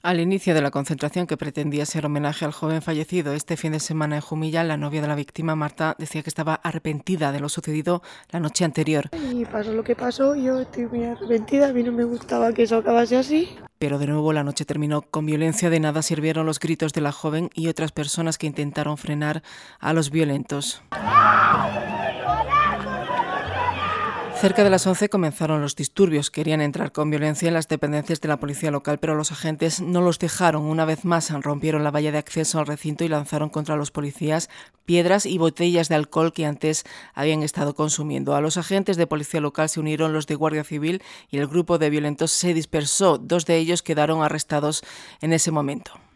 Al inicio de la concentración, que pretendía ser homenaje al joven fallecido este fin de semana en Jumilla, la novia de la víctima, Marta, decía que estaba arrepentida de lo sucedido la noche anterior. Y pasó lo que pasó, yo estoy muy arrepentida, a mí no me gustaba que eso acabase así. Pero de nuevo la noche terminó con violencia. De nada sirvieron los gritos de la joven y otras personas que intentaron frenar a los violentos. Cerca de las 11 comenzaron los disturbios. Querían entrar con violencia en las dependencias de la policía local, pero los agentes no los dejaron. Una vez más rompieron la valla de acceso al recinto y lanzaron contra los policías piedras y botellas de alcohol que antes habían estado consumiendo. A los agentes de policía local se unieron los de Guardia Civil y el grupo de violentos se dispersó. 2 de ellos quedaron arrestados en ese momento.